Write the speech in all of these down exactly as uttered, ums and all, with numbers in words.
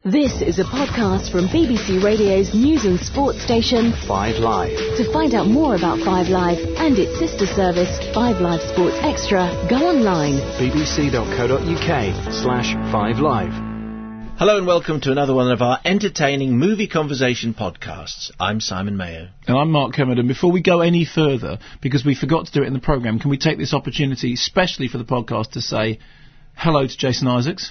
This is a podcast from B B C Radio's news and sports station, Five Live. To find out more about Five Live and its sister service, Five Live Sports Extra, go online. bbc.co.uk slash Five Live. Hello and welcome to another one of our entertaining movie conversation podcasts. I'm Simon Mayo. And I'm Mark Kermode. And before we go any further, because we forgot to do it in the programme, can we take this opportunity, especially for the podcast, to say hello to Jason Isaacs?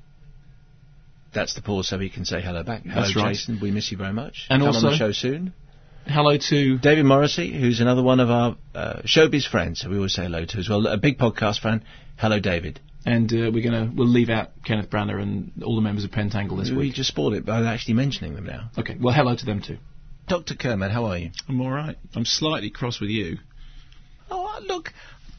That's the pause so we can say hello back. Hello, That's right. Jason. We miss you very much. And Come also, on the show soon. Hello to David Morrissey, who's another one of our uh, showbiz friends, so we always say hello to as well. A big podcast fan. Hello, David. And uh, we're gonna we'll leave out Kenneth Branagh and all the members of Pentangle this we week. We just spoiled it by actually mentioning them now. Okay. Well, hello to them too. Doctor Kermode, how are you? I'm all right. I'm slightly cross with you. Oh, look.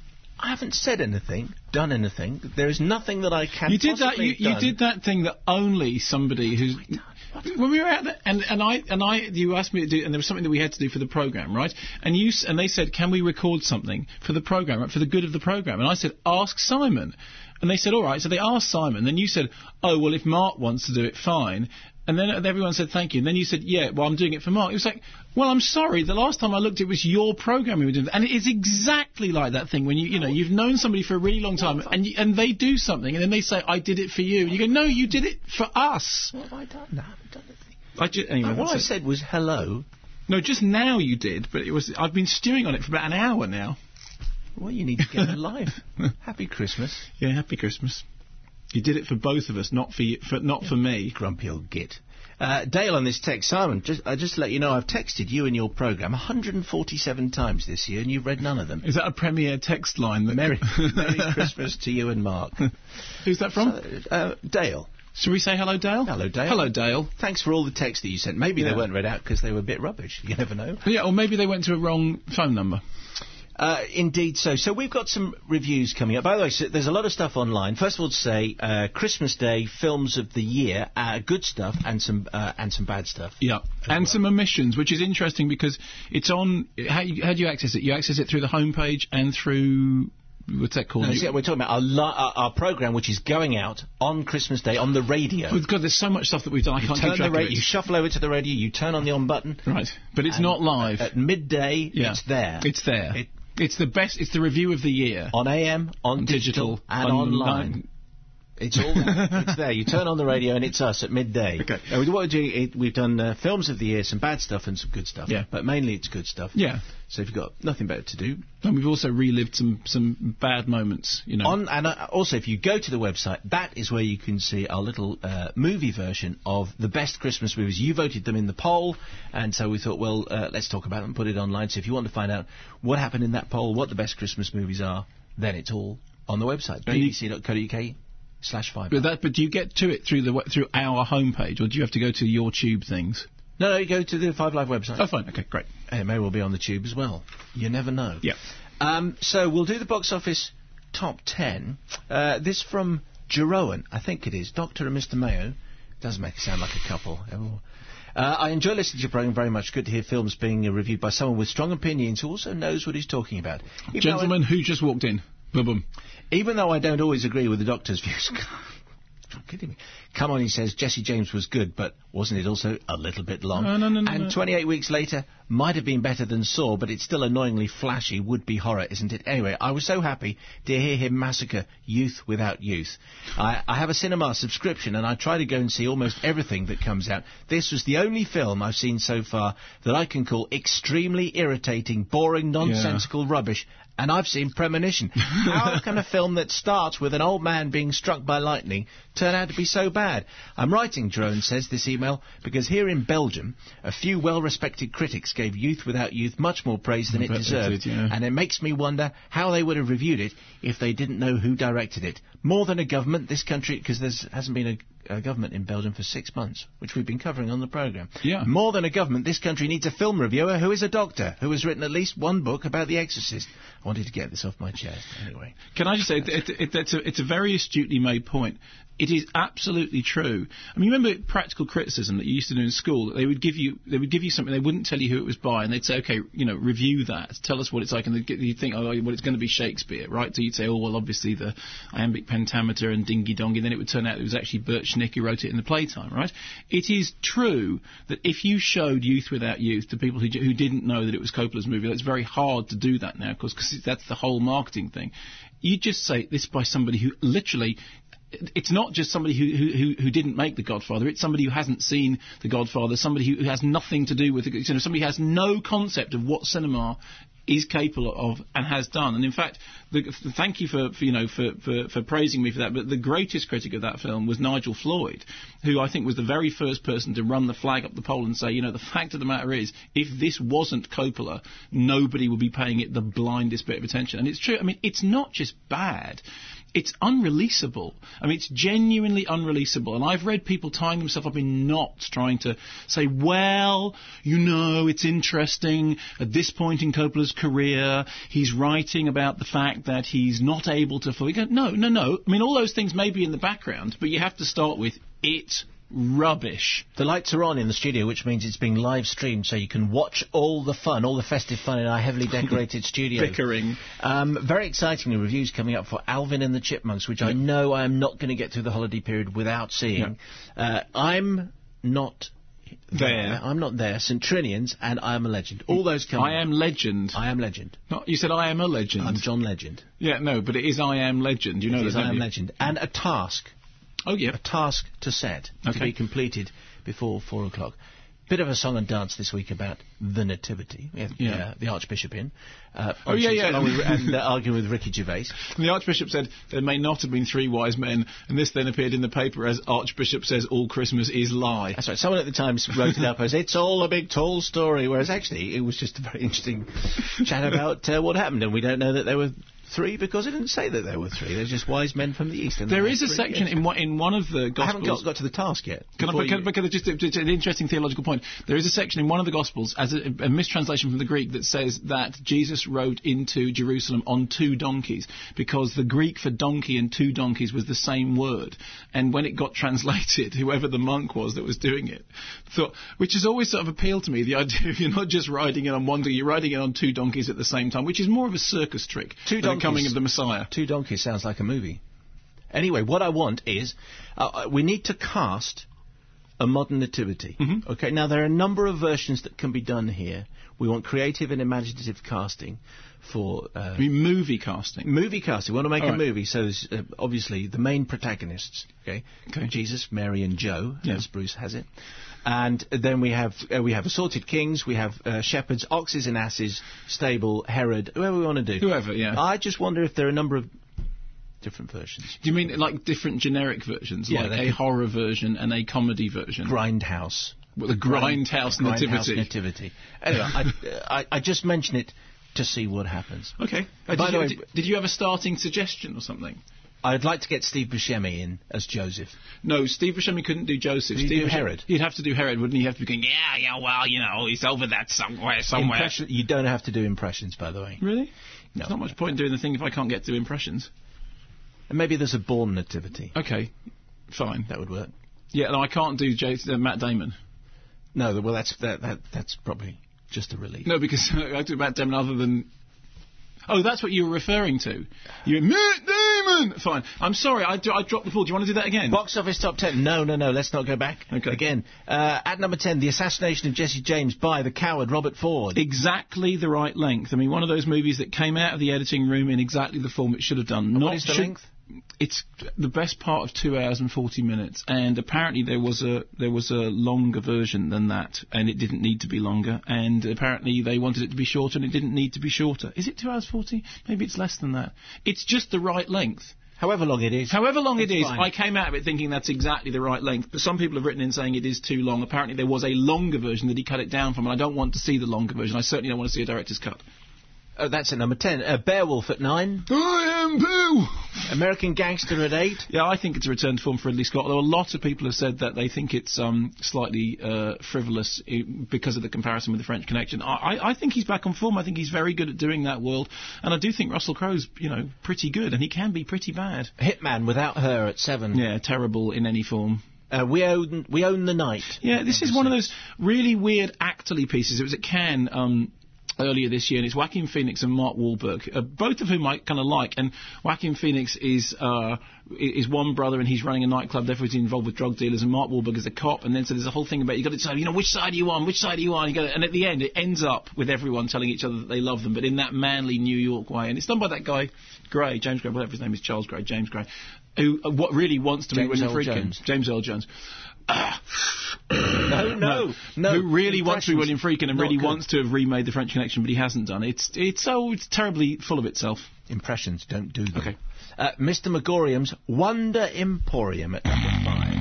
I haven't said anything, done anything. There is nothing that I can. You did that. You, you did that thing that only somebody who's. When we were out there, and, and I and I, you asked me to do, and there was something that we had to do for the program, right? And you and they said, can we record something for the program, right, for the good of the program? And I said, ask Simon. And they said, all right. So they asked Simon. Then you said, oh well, if Mark wants to do it, fine. And then everyone said thank you. And then you said, yeah, well, I'm doing it for Mark. It was like, well, I'm sorry. The last time I looked, it was your program we were doing. And it is exactly like that thing when you, you know, you've known somebody for a really long time and you, and they do something and then they say, I did it for you. And you go, no, you did it for us. What have I done? I haven't done anything. I ju- anyway, uh, what I said was hello. No, just now you did, but it was. I've been stewing on it for about an hour now. Well, you need to get a life. Happy Christmas. Yeah, happy Christmas. You did it for both of us, not for you, for not for me. Grumpy old git. Uh, Dale on this text, Simon, just, uh, just to let you know, I've texted you and your programme one hundred forty-seven times this year and you've read none of them. Is that a Premier text line? That Merry, Merry Christmas to you and Mark. Who's that from? So, uh, Dale. Shall we say hello, Dale? Hello, Dale. Hello, Dale. Thanks for all the texts that you sent. Maybe yeah. they weren't read out because they were a bit rubbish. You never know. Yeah, or maybe they went to a wrong phone number. Uh, indeed so. So we've got some reviews coming up. By the way, so there's a lot of stuff online. First of all, to say, uh, Christmas Day films of the year, uh, good stuff and some uh, and some bad stuff. Yeah, and well. some omissions, which is interesting because it's on. How, you, how do you access it? You access it through the homepage and through. What's that called? No, see, we're talking about our, li- our, our programme, which is going out on Christmas Day on the radio. Oh, God, there's so much stuff that we've done. I you can't turn keep track the ra- of it. You shuffle over to the radio. You turn on the on button. Right, but it's not live. At, at midday, yeah. it's there. It's there. It, It's the best. It's the review of the year on A M, on, on digital, digital, and on online. It's all there. It's there. You turn on the radio and it's us at midday. Okay. Uh, what we're doing, it, we've done uh, films of the year, some bad stuff and some good stuff. Yeah. But mainly it's good stuff. Yeah. So if you've got nothing better to do. And we've also relived some, some bad moments, you know. On, and uh, also, if you go to the website, that is where you can see our little uh, movie version of the best Christmas movies. You voted them in the poll, and so we thought, well, uh, let's talk about them and put it online. So if you want to find out what happened in that poll, what the best Christmas movies are, then it's all on the website, b b c dot co dot u k. Slash five. But that, but do you get to it through the through our homepage, or do you have to go to your Tube things? No, no, you go to the Five Live website. Oh, fine. Okay, great. And it may well be on the Tube as well. You never know. Yeah. Um, so we'll do the box office top ten. Uh, this from Jeroen, I think it is. Doctor and Mister Mayo. Does make it sound like a couple. Oh. Uh, I enjoy listening to your programme very much. Good to hear films being uh, reviewed by someone with strong opinions who also knows what he's talking about. Even Gentleman who just walked in. Boom. Even though I don't always agree with the Doctor's views. You're kidding me. Come on, he says, Jesse James was good, but wasn't it also a little bit long? No, no, no, no. And no. twenty-eight weeks later, might have been better than Saw, but it's still annoyingly flashy would-be horror, isn't it? Anyway, I was so happy to hear him massacre youth without youth. I, I have a cinema subscription, and I try to go and see almost everything that comes out. This was the only film I've seen so far that I can call extremely irritating, boring, nonsensical yeah. rubbish. And I've seen Premonition. How can a film that starts with an old man being struck by lightning turn out to be so bad? I'm writing, Jerome says, this email, because here in Belgium, a few well-respected critics gave Youth Without Youth much more praise than I it bet deserved. They did, yeah. And it makes me wonder how they would have reviewed it if they didn't know who directed it. More than a government, this country, because there hasn't been a, a government in Belgium for six months, which we've been covering on the programme. Yeah. More than a government, this country needs a film reviewer who is a doctor, who has written at least one book about The Exorcist. I wanted to get this off my chest, anyway. Can I just say, it, it, it, it's, a, it's a very astutely made point. It is absolutely true. I mean, remember practical criticism that you used to do in school? They would give you, they would give you something. They wouldn't tell you who it was by, and they'd say, "Okay, you know, review that. Tell us what it's like." And they'd get, you'd think, "Oh, well, it's going to be Shakespeare, right?" So you'd say, "Oh, well, obviously the iambic pentameter and dingy dongy." Then it would turn out it was actually Burt Schnick, who wrote it in the Playtime, right? It is true that if you showed Youth Without Youth to people who, who didn't know that it was Coppola's movie, it's very hard to do that now, because that's the whole marketing thing. You just say this by somebody who literally... It's not just somebody who, who, who didn't make The Godfather. It's somebody who hasn't seen The Godfather, somebody who, who has nothing to do with it. You know, somebody who has no concept of what cinema is capable of and has done. And in fact, the, thank you for, for you know for, for, for praising me for that. But the greatest critic of that film was Nigel Floyd, who I think was the very first person to run the flag up the pole and say, you know, the fact of the matter is, if this wasn't Coppola, nobody would be paying it the blindest bit of attention. And it's true. I mean, it's not just bad. It's unreleasable. I mean, it's genuinely unreleasable. And I've read people tying themselves up in knots trying to say, well, you know, it's interesting. At this point in Coppola's career, he's writing about the fact that he's not able to... Go, no, no, no. I mean, all those things may be in the background, but you have to start with, it's rubbish. The lights are on in the studio, which means it's being live streamed, so you can watch all the fun, all the festive fun in our heavily decorated studio. Bickering. Um, very excitingly, reviews coming up for Alvin and the Chipmunks, which yeah. I know I am not going to get through the holiday period without seeing. Yeah. Uh, I'm not there. there. I'm not there. Saint Trinians and I Am a Legend. All those come. I Am Legend. I Am Legend. Not, you said I Am a Legend. I'm John Legend. Yeah, no, but it is I Am Legend. You know it is that, I Am you? Legend. And a task. Oh, yeah. A task to set, okay. to be completed before four o'clock. Bit of a song and dance this week about the Nativity. We have yeah. uh, the Archbishop in. Uh, oh, yeah, yeah. With, and uh, arguing with Ricky Gervais. And the Archbishop said there may not have been three wise men, and this then appeared in the paper as Archbishop says all Christmas is lie. That's right. Someone at the Times wrote it up as it's all a big tall story, whereas actually it was just a very interesting chat about uh, what happened, and we don't know that there were three because it didn't say that there were three. They're just wise men from the East. And there is a three. section in, one, in one of the Gospels... I haven't got, got to the task yet. Can I, because, because just, just an interesting theological point. There is a section in one of the Gospels, as a, a mistranslation from the Greek, that says that Jesus rode into Jerusalem on two donkeys, because the Greek for donkey and two donkeys was the same word. And when it got translated, whoever the monk was that was doing it, thought, which has always sort of appealed to me, the idea of you're not just riding in on one donkey, you're riding in on two donkeys at the same time, which is more of a circus trick two than the coming of the Messiah. Two Donkeys sounds like a movie. Anyway, what I want is, uh, we need to cast a modern nativity. Mm-hmm. Okay, now there are a number of versions that can be done here. We want creative and imaginative casting for... Uh, I mean movie casting? Movie casting. We want to make All a right. movie, so there's uh, obviously the main protagonists, okay? okay. Jesus, Mary and Joe, yeah. as Bruce has it. And then we have uh, we have assorted kings, we have uh, shepherds, oxes and asses, stable, Herod, whoever we want to do. Whoever, yeah. I just wonder if there are a number of different versions. Do you mean like different generic versions? Yeah, like a horror version and a comedy version? Grindhouse. Well, the Grindhouse Grind, Nativity. Grindhouse Nativity. Anyway, I, I, I just mention it to see what happens. Okay. Uh, By did, the you, way, did, did you have a starting suggestion or something? I'd like to get Steve Buscemi in as Joseph. No, Steve Buscemi couldn't do Joseph. He'd Steve do Buscemi, Herod. He'd have to do Herod, wouldn't he? He'd have to be going, yeah, yeah, well, you know, he's over that somewhere, somewhere. Impression, you don't have to do impressions, by the way. Really? No. There's not much point in doing the thing if I can't get to impressions. And maybe there's a Bourne Nativity. Okay, fine. That would work. Yeah, no, I can't do J- uh, Matt Damon. No, well, that's that, that that's probably just a relief. No, because I do Matt Damon other than... Oh, that's what you were referring to. You went, Matt Damon! Fine. I'm sorry, I, I dropped the ball. Do you want to do that again? Box office top ten. No, no, no, let's not go back. Okay. Again. Uh, at number ten, The Assassination of Jesse James by the coward Robert Ford. Exactly the right length. I mean, one of those movies that came out of the editing room in exactly the form it should have done. Not Not what is the should, length? It's the best part of two hours and forty minutes, and apparently there was a there was a longer version than that, and it didn't need to be longer. And apparently they wanted it to be shorter, and it didn't need to be shorter. Is it two hours forty? Maybe it's less than that. It's just the right length. However long it is. However long it is, fine. I came out of it thinking that's exactly the right length. But some people have written in saying it is too long. Apparently there was a longer version that he cut it down from, and I don't want to see the longer version. I certainly don't want to see a director's cut. Oh, that's at number ten. Uh, Beowulf at nine. I am Beowulf. American Gangster at eight. Yeah, I think it's a return to form for Ridley Scott, although a lot of people have said that they think it's um, slightly uh, frivolous I- because of the comparison with the French Connection. I-, I-, I think he's back on form. I think he's very good at doing that world, and I do think Russell Crowe's, you know, pretty good, and he can be pretty bad. Hitman Without Her at seven. Yeah, terrible in any form. Uh, we own we own the night. Yeah, this is one of those really weird actorly pieces. It was at Cannes. Um, earlier this year, and it's Joaquin Phoenix and Mark Wahlberg, uh, both of whom I kind of like. And Joaquin Phoenix is uh, is one brother, and he's running a nightclub. Therefore, he's involved with drug dealers. And Mark Wahlberg is a cop. And then so there's a whole thing about you got to decide, you know, which side are you on? Which side are you on? You got and at the end, it ends up with everyone telling each other that they love them, but in that manly New York way. And it's done by that guy Gray, James Gray, whatever his name is, Charles Gray, James Gray, who uh, what really wants to James be Earl William Friedkin. Jones. James Earl Jones. Uh, no, no, no. Who really wants to be William Friedkin and Not really good. wants to have remade the French Connection, but he hasn't done. It's it's so it's terribly full of itself. Impressions don't do them. Okay. Uh, Mister Megorium's Wonder Emporium at number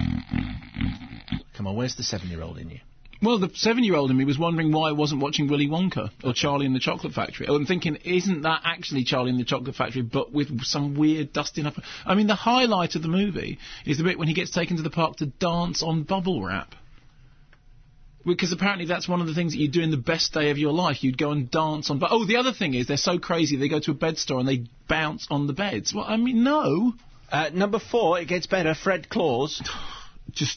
five. Come on, where's the seven-year-old in you? Well, the seven-year-old in me was wondering why I wasn't watching Willy Wonka or Charlie and the Chocolate Factory. I'm thinking, isn't that actually Charlie and the Chocolate Factory, but with some weird dusting up? I mean, the highlight of the movie is the bit when he gets taken to the park to dance on bubble wrap. Because apparently that's one of the things that you do in the best day of your life. You'd go and dance on... Bu- oh, the other thing is they're so crazy, they go to a bed store and they bounce on the beds. Well, I mean, no. Uh, number four, it gets better, Fred Claus. Just...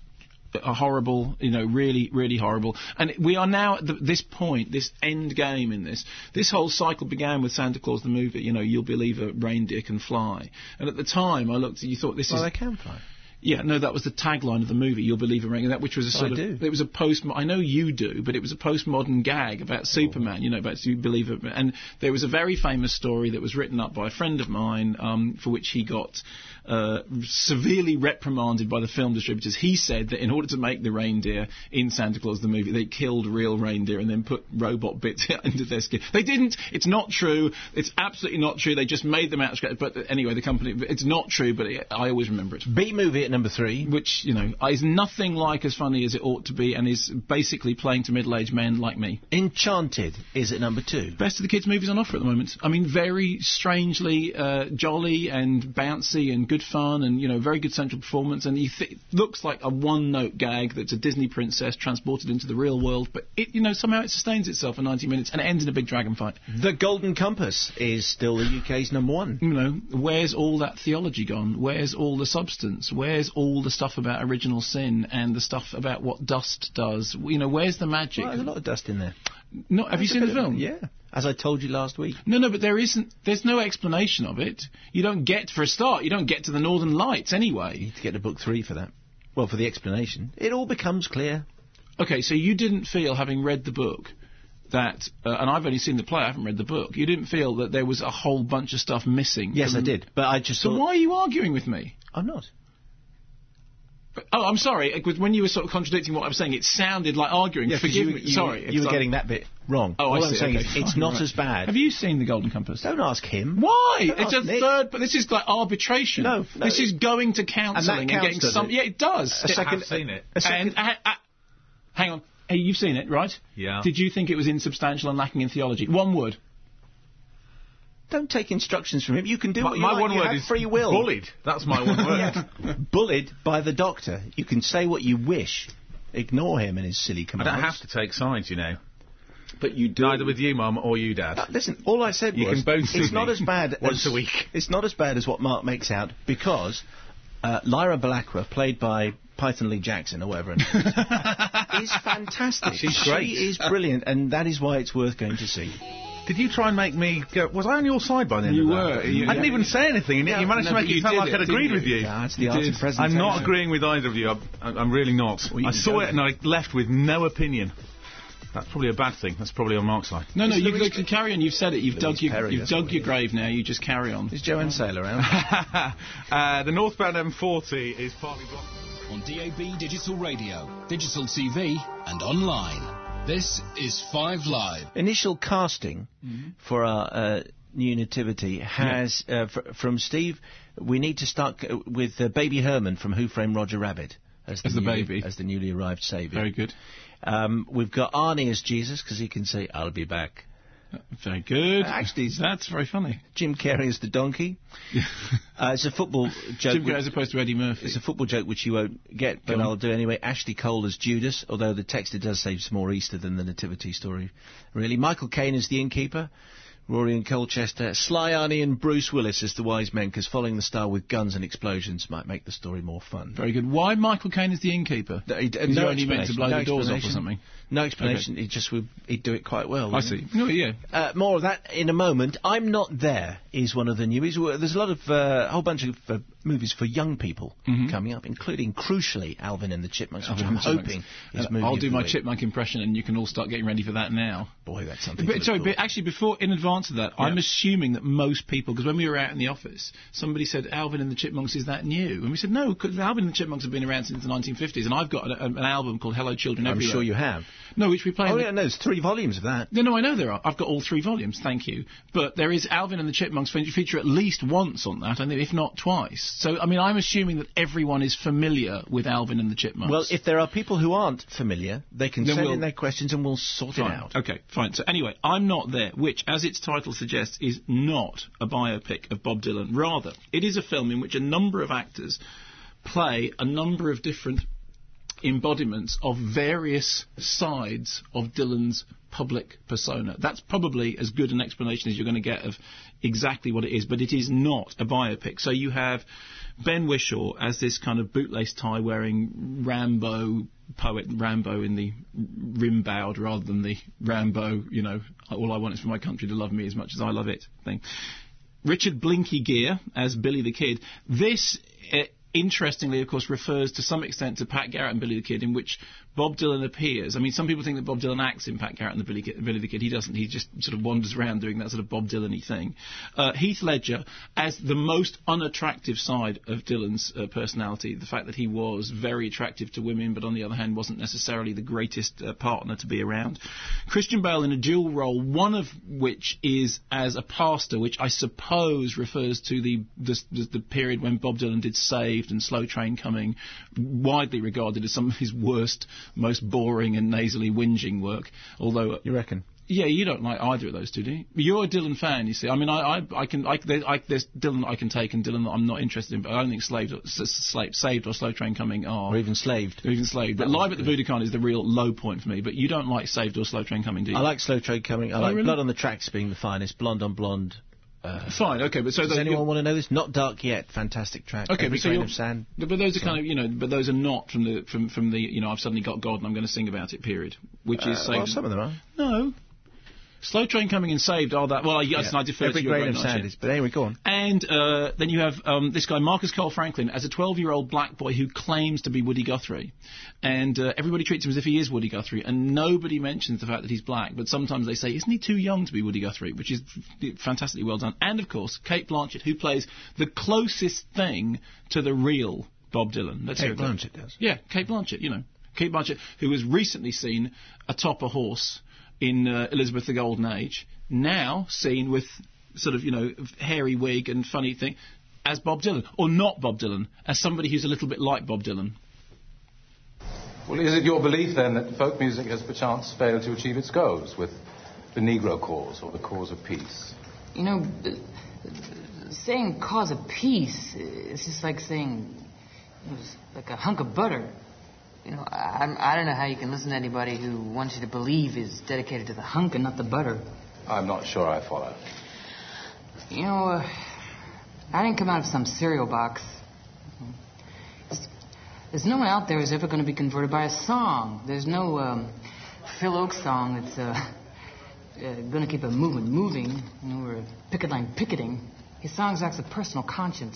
a horrible, you know, really, really horrible. And we are now at the, this point, this end game in this. This whole cycle began with Santa Claus the movie, you know, you'll believe a reindeer can fly. And at the time, I looked, you thought this Well, is... they can fly. Yeah, no, that was the tagline of the movie, You'll Believe a Reindeer, that which was a sort I of... do. It was a post... I know you do, but it was a postmodern gag about oh. Superman, you know, about You Believe it. And there was a very famous story that was written up by a friend of mine, um, for which he got... Uh, severely reprimanded by the film distributors. He said that in order to make the reindeer in Santa Claus the movie, they killed real reindeer and then put robot bits into their skin. They didn't. It's not true. It's absolutely not true. They just made them out of scratch. But anyway, the company, it's not true, but it, I always remember it. B-movie at number three. Which, you know, is nothing like as funny as it ought to be and is basically playing to middle-aged men like me. Enchanted is at number two. Best of the kids' movies on offer at the moment. I mean, very strangely uh, jolly and bouncy and good fun and, you know, very good central performance, and he th- looks like a one-note gag that's a Disney princess transported into the real world, but it, you know, somehow it sustains itself for ninety minutes and it ends in a big dragon fight. The Golden Compass is still the U K's number one. You know, where's all that theology gone? Where's all the substance? Where's all the stuff about original sin and the stuff about what dust does? You know, where's the magic? Well, there's a lot of dust in there. No, have you seen the film? Yeah. As I told you last week. No, no, but there isn't. There's no explanation of it. You don't get, for a start, you don't get to the Northern Lights anyway. You need to get to book three for that. Well, for the explanation. It all becomes clear. Okay, so you didn't feel, having read the book, that, uh, and I've only seen the play, I haven't read the book, you didn't feel that there was a whole bunch of stuff missing? Yes, I did. But I just So thought... why are you arguing with me? I'm not. Oh, I'm sorry. It was when you were sort of contradicting what I was saying, it sounded like arguing. Yeah, Forgive you, me. You, sorry. You were I'm, getting that bit wrong. Oh, All I I'm see. saying Okay, is it's fine, not right. as bad. Have you seen The Golden Compass? Don't ask him. Why? Don't It's ask a Nick. third, but this is like arbitration. No, no, This it- is going to counselling and, counts, getting does some... it? Yeah, it does. A second, I've seen it. A second, And, uh, uh, hang on. Hey, you've seen it, right? Yeah. Did you think it was insubstantial and lacking in theology? One word. don't take instructions from him. You can do My, what you my like. one You word have is free will. bullied. That's my one word. Yeah. Bullied by the doctor. You can say what you wish. Ignore him and his silly I commands. don't have to take sides, you know. But you do. Neither with you, Mum, or you, Dad. Uh, listen, all I said You was can both see it's me not as bad once as, a week. It's not as bad as what Mark makes out because uh, Lyra Balakra, played by Python Lee Jackson or whatever, her name is, is fantastic. She's great. She is brilliant, and that is why it's worth going to see. Did you try and make me go... Was I on your side by the end You of that? were. You- I didn't even say anything, and yet you managed no, to make but it you sound did like it, I'd didn't agreed you? with you. Yeah, it's the You art did. of presentation. I'm not agreeing with either of you. I'm, I'm really not. Well, you I can saw go it and I left with no opinion. That's probably a bad thing. That's probably on Mark's side. No, no, It's you Louis- can carry on. You've said it. You've Louis dug your, Perry, you've that's dug what your it grave now. You just carry on. Is Joanne Sale around? uh, the northbound M forty is partly blocked. On D A B Digital Radio, Digital T V and online. This is Five Live. Initial casting Mm-hmm. for our uh, new nativity has, uh, fr- from Steve, we need to start c- with uh, Baby Herman from Who Framed Roger Rabbit as the, As the newly, baby. as the newly arrived saviour. Very good. Um, we've got Arnie as Jesus because he can say, "I'll be back." Very good. Actually, that's very funny. Jim Carrey as the donkey. uh, it's a football joke. Jim Carrey which- as opposed to Eddie Murphy. It's a football joke which you won't get, but Go on. I'll do anyway. Ashley Cole as Judas, although the text it does say it's more Easter than the nativity story. Really, Michael Caine as the innkeeper. Rory and Colchester. Sly Arnie and Bruce Willis as the wise men, because following the star with guns and explosions might make the story more fun. Very good. Why Michael Caine is the innkeeper? No, he, Is no he only meant to blow no the doors off or something? No explanation. He just would. He'd do it quite well. I see. No, yeah. Uh, more of that in a moment. I'm Not There is one of the newies. Well, there's a lot of uh, a whole bunch of uh, movies for young people Mm-hmm. coming up, including crucially Alvin and the Chipmunks, which Alvin I'm and the Chipmunks. hoping is Uh, movie I'll of do the my week. chipmunk impression, and you can all start getting ready for that now. Boy, that's something. But to look sorry, for. but actually, before in advance of that, Yeah. I'm assuming that most people, because when we were out in the office, somebody said Alvin and the Chipmunks, is that new? And we said no, because Alvin and the Chipmunks have been around since the nineteen fifties, and I've got a, a, an album called Hello Children I'm Everywhere. sure you have. No, which we play. Oh in the- yeah, no, there's three volumes of that. No, no, I know there are. I've got all three volumes, thank you. But there is Alvin and the Chipmunks fe- feature at least once on that, and if not twice. So, I mean, I'm assuming that everyone is familiar with Alvin and the Chipmunks. Well, if there are people who aren't familiar, they can Then send we'll- in their questions and we'll sort Fine. it out. Okay, fine. So anyway, I'm Not There, which, as its title suggests, is not a biopic of Bob Dylan. Rather, it is a film in which a number of actors play a number of different embodiments of various sides of Dylan's public persona. That's probably as good an explanation as you're going to get of exactly what it is, but it is not a biopic. So you have Ben Whishaw as this kind of bootlace tie wearing Rambo poet, Rambo in the rim-bowed rather than the Rambo, you know, all I want is for my country to love me as much as I love it thing. Richard Blinky Gear as Billy the Kid. This, uh, interestingly, of course, refers to some extent to Pat Garrett and Billy the Kid, in which Bob Dylan appears. I mean, some people think that Bob Dylan acts in Pat Garrett and the Billy, Kid, Billy the Kid. He doesn't. He just sort of wanders around doing that sort of Bob Dylan-y thing. Uh, Heath Ledger as the most unattractive side of Dylan's uh, personality, the fact that he was very attractive to women, but on the other hand wasn't necessarily the greatest uh, partner to be around. Christian Bale in a dual role, one of which is as a pastor, which I suppose refers to the the, the, the period when Bob Dylan did Saved and Slow Train Coming, widely regarded as some of his worst, most boring and nasally whinging work. Although, You reckon? yeah, you don't like either of those two, do you? You're a Dylan fan, you see. I mean, I, I, I can, I, there, I, there's Dylan that I can take and Dylan that I'm not interested in. But I don't think Slaved, or, S- Slaved, Saved or Slow Train Coming are, Or even Slaved? or even Slaved. But Live at the Budokan is the real low point for me. But you don't like Saved or Slow Train Coming, do you? I like Slow Train Coming. I like really? Blood on the Tracks being the finest. Blonde on Blonde. Uh, Fine, okay, but so does the- anyone want to know this? Not Dark Yet. Fantastic track. Okay, Every but so Grain you're- of Sand. But those are kind of, you know, but those are not from the from from the, you know, I've suddenly got God and I'm going to sing about it. Period. Which is Uh, Saved. well, some of them are. No. Slow Train Coming and Saved are that. Well, I, yes, and I defer Every to your Grain great of knowledge Sand here. is. But anyway, go on. And uh, then you have um, this guy, Marcus Cole Franklin, as a twelve-year-old black boy who claims to be Woody Guthrie. And uh, everybody treats him as if he is Woody Guthrie, and nobody mentions the fact that he's black. But sometimes they say, isn't he too young to be Woody Guthrie? Which is f- fantastically well done. And, of course, Kate Blanchett, who plays the closest thing to the real Bob Dylan. Let's Kate hear it. Blanchett does. Yeah, Kate Blanchett, you know. Kate Blanchett, who was recently seen atop a horse in uh, Elizabeth the Golden Age, now seen with sort of, you know, hairy wig and funny thing, as Bob Dylan. Or not Bob Dylan, as somebody who's a little bit like Bob Dylan. Well, is it your belief, then, that folk music has perchance failed to achieve its goals with the Negro cause or the cause of peace? You know, uh, saying cause of peace is just like saying, you know, it's like a hunk of butter. You know, I, I don't know how you can listen to anybody who wants you to believe is dedicated to the hunk and not the butter. I'm not sure I follow. You know, uh, I didn't come out of some cereal box. It's, there's no one out there who's ever going to be converted by a song. There's no um, Phil Oakes song that's uh, uh, going to keep a movement moving, you know, or a picket line picketing. His songs acts a personal conscience.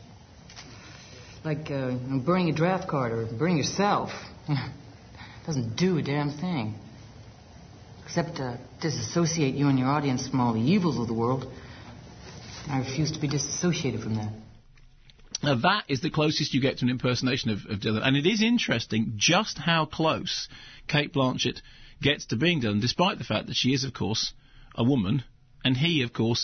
Like uh, you know, burning a draft card or burning yourself. Doesn't do a damn thing. Except uh, disassociate you and your audience from all the evils of the world. I refuse to be disassociated from that. Now, that is the closest you get to an impersonation of, of Dylan. And it is interesting just how close Kate Blanchett gets to being Dylan, despite the fact that she is, of course, a woman, and he, of course,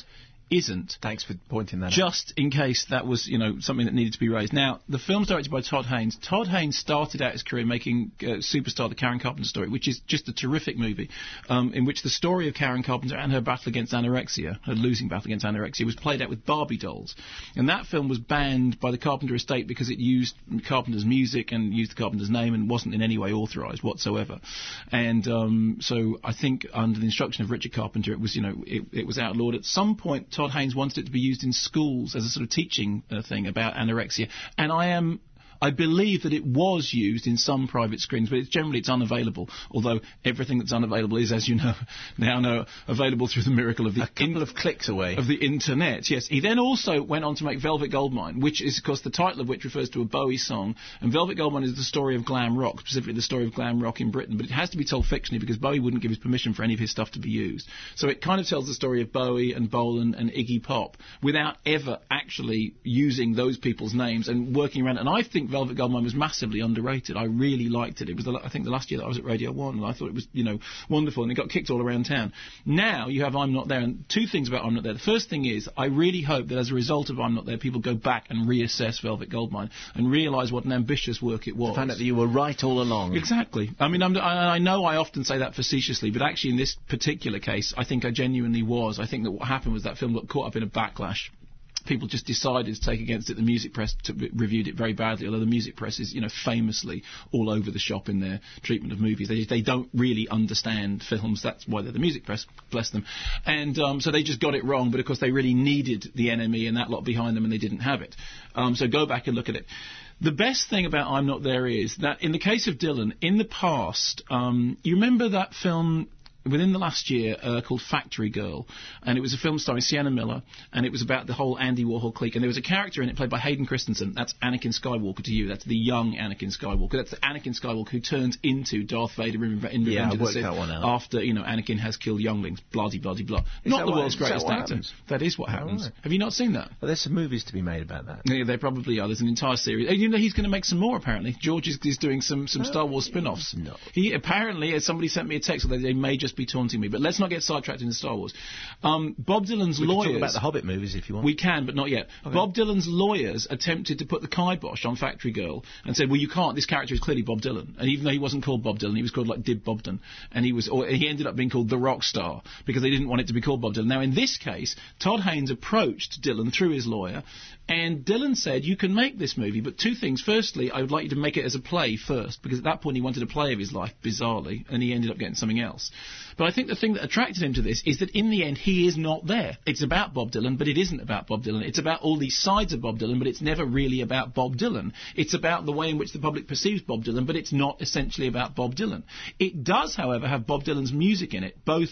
isn't. Thanks for pointing that out. Just in case that was, you know, something that needed to be raised. Now, the film's directed by Todd Haynes. Todd Haynes started out his career making uh, Superstar, the Karen Carpenter story, which is just a terrific movie, um, in which the story of Karen Carpenter and her battle against anorexia, her losing battle against anorexia, was played out with Barbie dolls. And that film was banned by the Carpenter estate because it used Carpenter's music and used the Carpenter's name and wasn't in any way authorised whatsoever. And um, so I think under the instruction of Richard Carpenter, it was, you know, it, it was outlawed. At some point, Todd Haynes wanted it to be used in schools as a sort of teaching uh, thing about anorexia. And I am... I believe that it was used in some private screens, but it's generally it's unavailable, although everything that's unavailable is, as you know, now know, available through the miracle of the... A couple in- of clicks away. Of the internet, yes. He then also went on to make Velvet Goldmine, which is, of course, the title of which refers to a Bowie song, and Velvet Goldmine is the story of glam rock, specifically the story of glam rock in Britain, but it has to be told fictionally because Bowie wouldn't give his permission for any of his stuff to be used. So it kind of tells the story of Bowie and Bolan and Iggy Pop without ever actually using those people's names and working around. And I think Velvet Goldmine was massively underrated. I really liked it. It was, the, I think, the last year that I was at Radio one, and I thought it was, you know, wonderful, and it got kicked all around town. Now you have I'm Not There, and two things about I'm Not There. The first thing is, I really hope that as a result of I'm Not There, people go back and reassess Velvet Goldmine and realise what an ambitious work it was. To find out that you were right all along. Exactly. I mean, I'm, I, I know I often say that facetiously, but actually in this particular case, I think I genuinely was. I think that what happened was that film got caught up in a backlash. People just decided to take against it. The music press t- reviewed it very badly, although the music press is, you know, famously all over the shop in their treatment of movies. They they don't really understand films. That's why they're the music press, bless them. And um, so they just got it wrong, but of course they really needed the N M E and that lot behind them, and they didn't have it. Um, so go back and look at it. The best thing about I'm Not There is that in the case of Dylan, in the past, um, you remember that film within the last year uh, called Factory Girl, and it was a film starring Sienna Miller, and it was about the whole Andy Warhol clique, and there was a character in it played by Hayden Christensen. That's Anakin Skywalker to you. That's the young Anakin Skywalker. That's the Anakin Skywalker who turns into Darth Vader in, in Revenge yeah, of the Sith after, you know, Anakin has killed younglings. Bloody, bloody, blah. Not the what, world's greatest actor. Happens? That is what happens. Right. Have you not seen that? Well, there's some movies to be made about that. Yeah, there probably are. There's an entire series. And, you know, he's going to make some more, apparently. George is, is doing some, some oh, Star Wars spin-offs. No. He apparently, as somebody sent me a text, although they may just be taunting me, but let's not get sidetracked into Star Wars. Um, Bob Dylan's we lawyers... We can talk about the Hobbit movies if you want. We can, but not yet. Okay. Bob Dylan's lawyers attempted to put the kibosh on Factory Girl and said, well, you can't, this character is clearly Bob Dylan. And even though he wasn't called Bob Dylan, he was called, like, Dib Bobden. And he was, or he ended up being called The Rock Star because they didn't want it to be called Bob Dylan. Now, in this case, Todd Haynes approached Dylan through his lawyer, and Dylan said, you can make this movie, but two things. Firstly, I would like you to make it as a play first, because at that point he wanted a play of his life, bizarrely, and he ended up getting something else. But I think the thing that attracted him to this is that in the end he is not there. It's about Bob Dylan, but it isn't about Bob Dylan. It's about all these sides of Bob Dylan, but it's never really about Bob Dylan. It's about the way in which the public perceives Bob Dylan, but it's not essentially about Bob Dylan. It does, however, have Bob Dylan's music in it, both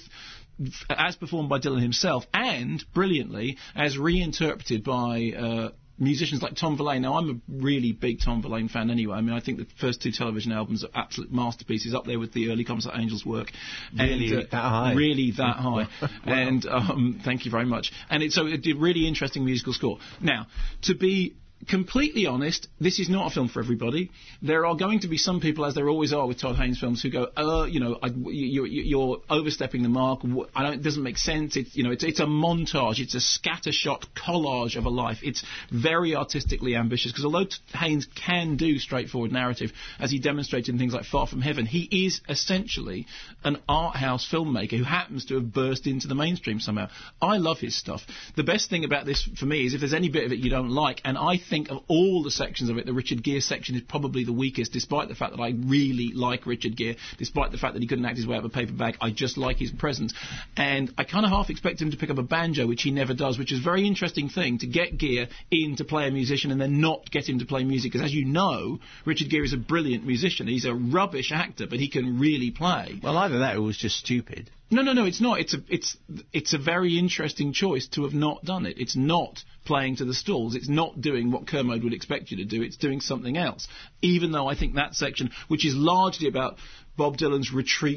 as performed by Dylan himself and, brilliantly, as reinterpreted by... Uh, musicians like Tom Verlaine. Now, I'm a really big Tom Verlaine fan anyway. I mean, I think the first two television albums are absolute masterpieces, up there with the early Concert Angels work. Really and, uh, that high? Really that high. Wow. And um, thank you very much. And it, so it did really interesting musical score. Now, to be completely honest, this is not a film for everybody. There are going to be some people, as there always are with Todd Haynes films, who go, uh, you know, I, you, you, you're overstepping the mark. I don't, it doesn't make sense. It's, you know, it's, it's a montage. It's a scattershot collage of a life. It's very artistically ambitious because although Haynes can do straightforward narrative, as he demonstrated in things like Far From Heaven, he is essentially an art house filmmaker who happens to have burst into the mainstream somehow. I love his stuff. The best thing about this for me is if there's any bit of it you don't like, and I think of all the sections of it, the Richard Gere section is probably the weakest, despite the fact that I really like Richard Gere, despite the fact that he couldn't act his way out of a paper bag. I just like his presence. And I kind of half expect him to pick up a banjo, which he never does, which is a very interesting thing, to get Gere in to play a musician and then not get him to play music. Because as you know, Richard Gere is a brilliant musician. He's a rubbish actor, but he can really play. Well, either that or it was just stupid. No, no, no, it's not. It's a, it's, it's a very interesting choice to have not done it. It's not playing to the stalls. It's not doing what Kermode would expect you to do. It's doing something else. Even though I think that section, which is largely about Bob Dylan's retreat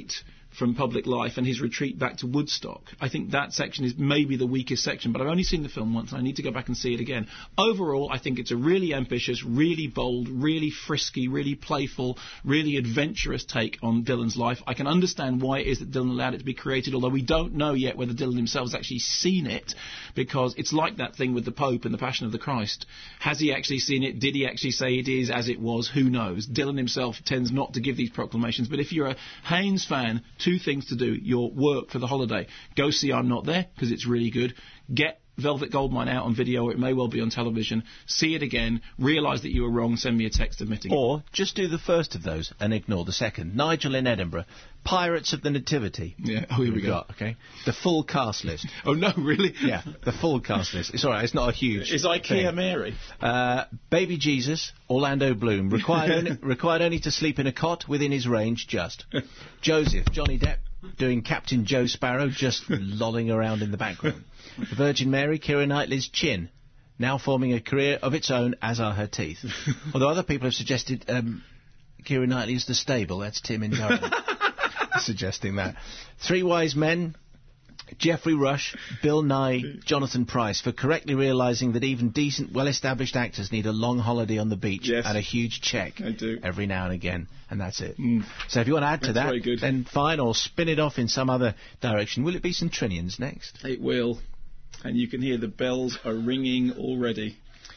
from public life and his retreat back to Woodstock. I think that section is maybe the weakest section, but I've only seen the film once and I need to go back and see it again. Overall, I think it's a really ambitious, really bold, really frisky, really playful, really adventurous take on Dylan's life. I can understand why it is that Dylan allowed it to be created, although we don't know yet whether Dylan himself has actually seen it, because it's like that thing with the Pope and the Passion of the Christ. Has he actually seen it? Did he actually say it is as it was? Who knows? Dylan himself tends not to give these proclamations, but if you're a Haynes fan, two things to do. Your work for the holiday. Go see I'm Not There, because it's really good. Get Velvet Goldmine out on video, or it may well be on television. See it again, realise that you were wrong, send me a text admitting Or just do the first of those and ignore the second. Nigel in Edinburgh, Pirates of the Nativity. Yeah, oh, here we go. Got, okay, the full cast list. Oh, no, really? Yeah, the full cast list. It's all right, it's not a huge Is IKEA thing. Mary? Uh, Baby Jesus, Orlando Bloom, required only, required only to sleep in a cot within his range, just. Joseph, Johnny Depp, doing Captain Joe Sparrow, just lolling around in the background. The Virgin Mary, Keira Knightley's chin, now forming a career of its own, as are her teeth. Although other people have suggested um, Keira Knightley is the stable. That's Tim in Durham suggesting that. Three Wise Men, Geoffrey Rush, Bill Nye, Jonathan Pryce, for correctly realising that even decent, well-established actors need a long holiday on the beach yes. and a huge check I do. every now and again, and that's it. Mm. So if you want to add to That's that, very good. then fine, or spin it off in some other direction. Will it be Centrinians next? It will. And you can hear the bells are ringing already.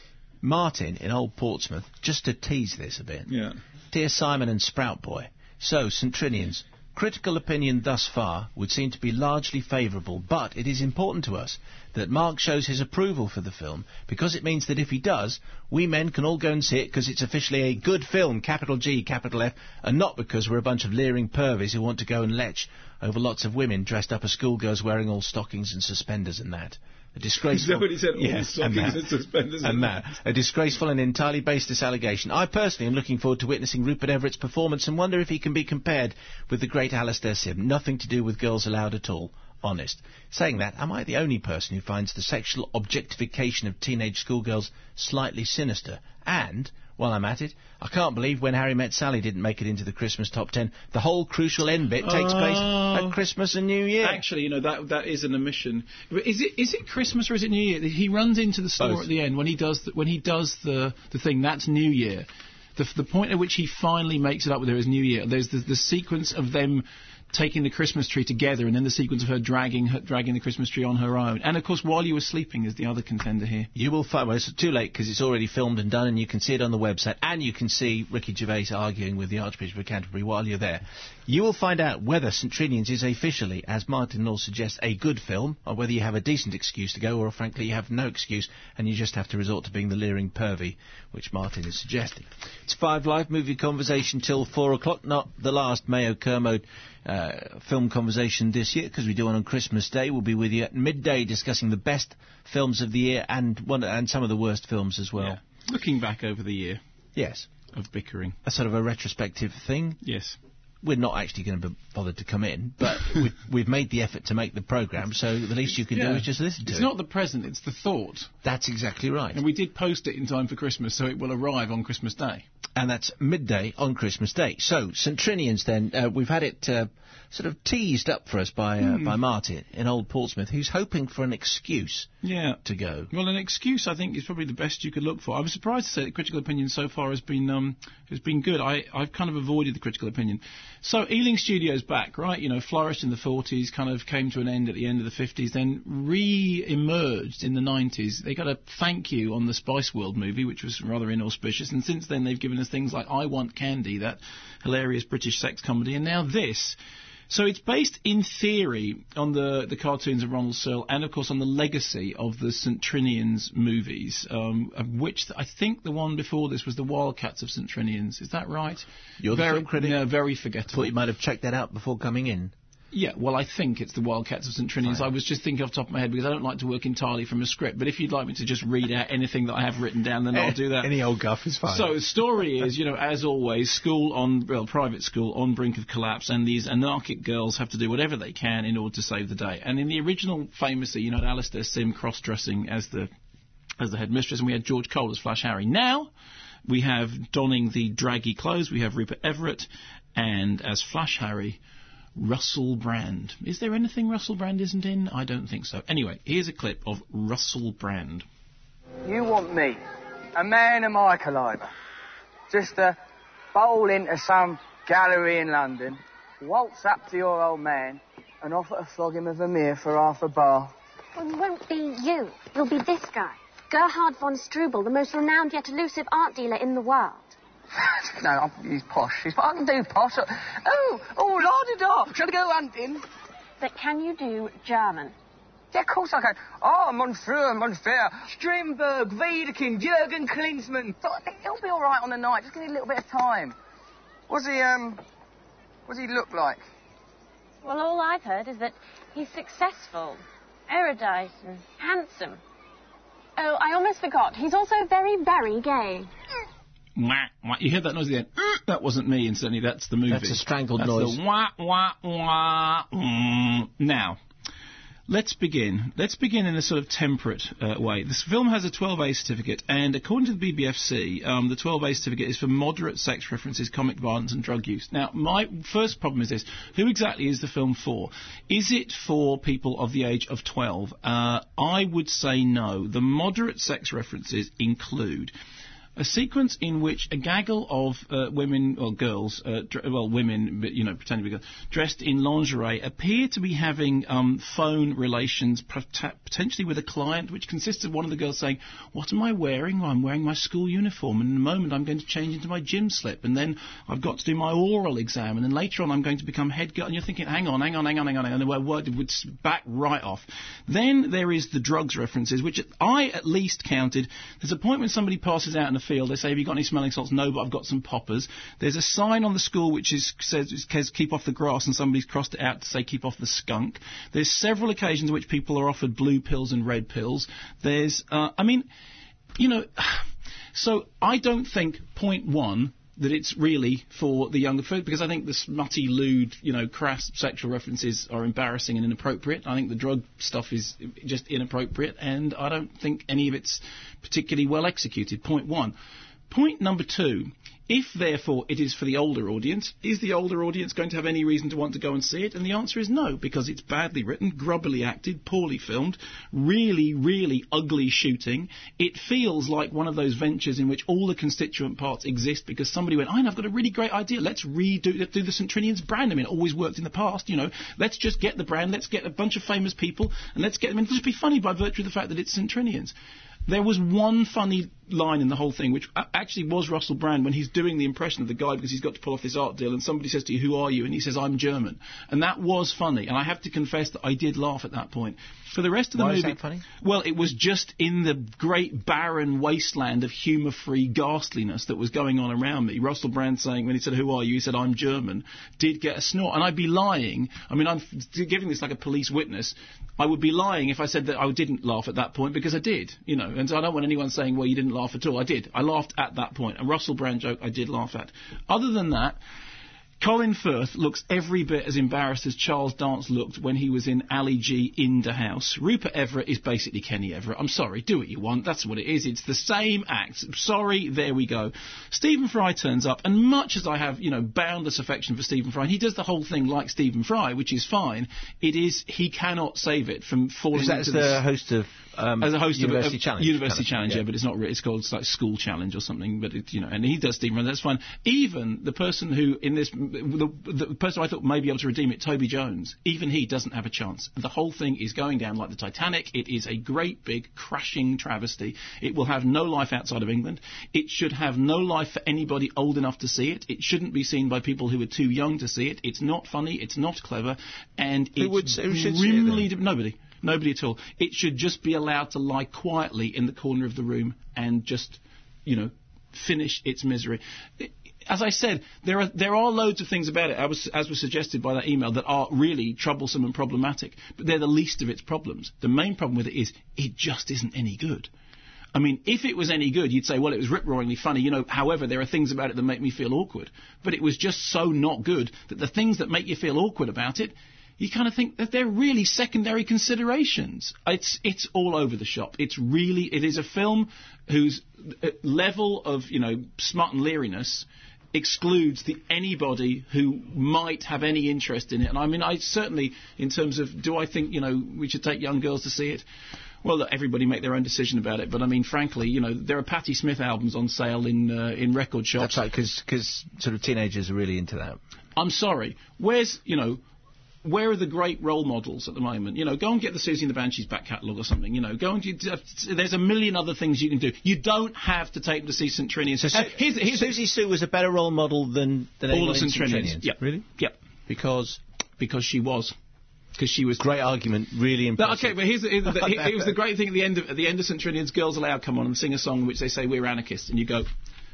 Martin in Old Portsmouth, just to tease this a bit. Yeah. Dear Simon and Sprout Boy, so, Centrinians, critical opinion thus far would seem to be largely favourable, but it is important to us that Mark shows his approval for the film, because it means that if he does, we men can all go and see it because it's officially a good film, capital G, capital F, and not because we're a bunch of leering pervies who want to go and lech over lots of women dressed up as schoolgirls wearing all stockings and suspenders and that. A disgraceful... Is that what he said? All yeah, stockings and, and suspenders and, and that. A disgraceful and entirely baseless allegation. I personally am looking forward to witnessing Rupert Everett's performance and wonder if he can be compared with the great Alistair Sim. Nothing to do with Girls Aloud at all. Honest. Saying that, am I the only person who finds the sexual objectification of teenage schoolgirls slightly sinister? And, while I'm at it, I can't believe when Harry Met Sally didn't make it into the Christmas top ten, the whole crucial end bit takes Oh. place at Christmas and New Year. Actually, you know, that that is an omission. But Is it is it Christmas or is it New Year? He runs into the store Both. at the end when he does the, when he does the the thing. That's New Year. The the point at which he finally makes it up with her is New Year. There's the, the sequence of them taking the Christmas tree together, and then the sequence of her dragging her, dragging the Christmas tree on her own. And of course, While You Were Sleeping is the other contender here. You will find, well, it's too late because it's already filmed and done, and you can see it on the website, and you can see Ricky Gervais arguing with the Archbishop of Canterbury while you're there. You will find out whether Centrinians is officially, as Martin Law suggests, a good film, or whether you have a decent excuse to go, or frankly you have no excuse, and you just have to resort to being the leering pervy, which Martin is suggesting. It's Five Live Movie Conversation till four o'clock, not the last Mayo Kermode Uh, film conversation this year, because we do one on Christmas Day. We'll be with you at midday discussing the best films of the year and one and some of the worst films as well. Yeah. Looking back over the year Yes, of bickering. a sort of a retrospective thing. Yes. We're not actually going to be bothered to come in, but we've, we've made the effort to make the programme, so the least you can do Yeah. is just listen to It's it. not the present, it's the thought. That's exactly right. And we did post it in time for Christmas, so it will arrive on Christmas Day. And that's midday on Christmas Day. So, Centrinians then, uh, we've had it uh, sort of teased up for us by uh, Hmm. by Martin in Old Portsmouth, who's hoping for an excuse Yeah. to go. Well, an excuse, I think, is probably the best you could look for. I was surprised to say that critical opinion so far has been um, has been good. I, I've kind of avoided the critical opinion. So, Ealing Studios back, right? You know, flourished in the forties, kind of came to an end at the end of the fifties, then re-emerged in the nineties. They got a thank you on the Spice World movie, which was rather inauspicious, and since then they've given us things like I Want Candy, that hilarious British sex comedy, and now this. So it's based, in theory, on the, the cartoons of Ronald Searle and, of course, on the legacy of the Centrinians movies, um, of which th- I think the one before this was the Wildcats of Centrinians. Is that right? You're the very, film critic? No, very I forgettable. thought you might have checked that out before coming in. Yeah, well, I think it's the Wildcats of Centrinians. Right. I was just thinking off the top of my head because I don't like to work entirely from a script. But if you'd like me to just read out anything that I have written down, then I'll do that. Any old guff is fine. So the story is, you know, as always, school on, well, private school on brink of collapse, and these anarchic girls have to do whatever they can in order to save the day. And in the original, famously, you know, Alistair Sim cross-dressing as the as the headmistress, and we had George Cole as Flash Harry. Now we have donning the draggy clothes. We have Rupert Everett, and as Flash Harry, Russell Brand. Is there anything Russell Brand isn't in? I don't think so. Anyway, here's a clip of Russell Brand. You want me, a man of my calibre, just to bowl into some gallery in London, waltz up to your old man and offer to flog him a Vermeer for half a bar? Well, it won't be you. It'll be this guy, Gerhard von Strubel, the most renowned yet elusive art dealer in the world. No, he's posh. He's, I can do posh. Oh, oh, la-di-da. Shall I go hunting? But can you do German? Yeah, of course I can. Oh, Monsieur, Monsieur. Strindberg, Wiedekind, Jürgen Klinsmann. He'll be all right on the night. Just give me a little bit of time. What's he, um... What does he look like? Well, all I've heard is that he's successful, erudite and handsome. Oh, I almost forgot. He's also very, very gay. Wah, wah. You heard that noise again? That wasn't me, and certainly that's the movie. That's a strangled that's noise. The wah, wah, wah. Mm. Now, let's begin. Let's begin in a sort of temperate uh, way. This film has a twelve A certificate, and according to the B B F C, um, the twelve A certificate is for moderate sex references, comic violence, and drug use. Now, my first problem is this. Who exactly is the film for? Is it for people of the age of twelve? Uh, I would say no. The moderate sex references include a sequence in which a gaggle of uh, women, or girls, uh, dr- well, women, but, you know, pretending to be girls, dressed in lingerie, appear to be having um, phone relations, pot- potentially with a client, which consists of one of the girls saying, "What am I wearing? Well, I'm wearing my school uniform, and in a moment I'm going to change into my gym slip, and then I've got to do my oral exam, and then later on I'm going to become head girl." And you're thinking, hang on, hang on, hang on, hang on, hang on, and the word would back right off. Then there is the drugs references, which I at least counted. There's a point when somebody passes out in a field, they say, "Have you got any smelling salts?" "No, but I've got some poppers." There's a sign on the school which is, says, says "keep off the grass," and somebody's crossed it out to say "keep off the skunk." There's several occasions in which people are offered blue pills and red pills. There's, uh, I mean, you know, so I don't think, point one, that it's really for the younger folk, because I think the smutty, lewd, you know, crass sexual references are embarrassing and inappropriate. I think the drug stuff is just inappropriate, and I don't think any of it's particularly well executed, point one. Point number two, if, therefore, it is for the older audience, is the older audience going to have any reason to want to go and see it? And the answer is no, because it's badly written, grubbily acted, poorly filmed, really, really ugly shooting. It feels like one of those ventures in which all the constituent parts exist because somebody went, "I know, I've got a really great idea, let's redo let's do the St Trinian's brand." I mean, it always worked in the past, you know. Let's just get the brand, let's get a bunch of famous people, and let's get them, and just be funny by virtue of the fact that it's St Trinian's. There was one funny line in the whole thing, which actually was Russell Brand when he's doing the impression of the guy because he's got to pull off this art deal, and somebody says to you, "Who are you?" and he says, "I'm German." And that was funny, and I have to confess that I did laugh at that point. For the rest of the Why movie... is that funny? Well, it was just in the great barren wasteland of humour-free ghastliness that was going on around me. Russell Brand saying, when he said, "Who are you?" he said, "I'm German," did get a snort. And I'd be lying. I mean, I'm giving this like a police witness. I would be lying if I said that I didn't laugh at that point, because I did, you know. And so I don't want anyone saying, "Well, you didn't laugh at all." I did. I laughed at that point. A Russell Brand joke I did laugh at. Other than that, Colin Firth looks every bit as embarrassed as Charles Dance looked when he was in Ali G in the House. Rupert Everett is basically Kenny Everett. I'm sorry, do what you want. That's what it is. It's the same act. Sorry, there we go. Stephen Fry turns up, and much as I have, you know, boundless affection for Stephen Fry, and he does the whole thing like Stephen Fry, which is fine. It is, he cannot save it from falling into into the this... host of um, as a host University of a, Challenge. University kind of Challenge, thing, yeah. yeah. But it's not. It's called it's like School Challenge or something. But it, you know, and he does Stephen Fry. That's fine. Even the person who in this, the, the person I thought may be able to redeem it, Toby Jones. Even he doesn't have a chance. The whole thing is going down like the Titanic. It is a great big crashing travesty. It will have no life outside of England. It should have no life for anybody old enough to see it. It shouldn't be seen by people who are too young to see it. It's not funny. It's not clever, and who it's would, who should see it grimly then? de- nobody. Nobody at all. It should just be allowed to lie quietly in the corner of the room and just, you know, finish its misery. As I said, there are there are loads of things about it, as was, as was suggested by that email, that are really troublesome and problematic, but they're the least of its problems. The main problem with it is it just isn't any good. I mean, if it was any good, you'd say, well, it was rip-roaringly funny, you know, however, there are things about it that make me feel awkward. But it was just so not good that the things that make you feel awkward about it, you kind of think that they're really secondary considerations. It's it's all over the shop. It's really, it is a film whose level of, you know, smut and leeriness excludes the anybody who might have any interest in it. And I mean, I certainly, in terms of, do I think, you know, we should take young girls to see it? Well, look, everybody make their own decision about it. But I mean, frankly, you know, there are Patti Smith albums on sale in uh, in record shops. That's right, because sort of teenagers are really into that. I'm sorry. Where's, you know, where are the great role models at the moment? You know, go and get the Susie and the Banshees back catalogue or something. You know, go and do, uh, there's a million other things you can do. You don't have to take them to see Saint Trinian. So uh, here's, here's Susie Sue was a better role model than, than all the Saint Trinians. Yep. Really? Yep. Because because she was. Because she was great argument, really impressive. Okay, but here's the, here's the, it was the great thing at the end of at the end of Saint Trinian's, Girls Aloud come on and sing a song in which they say we're anarchists, and you go,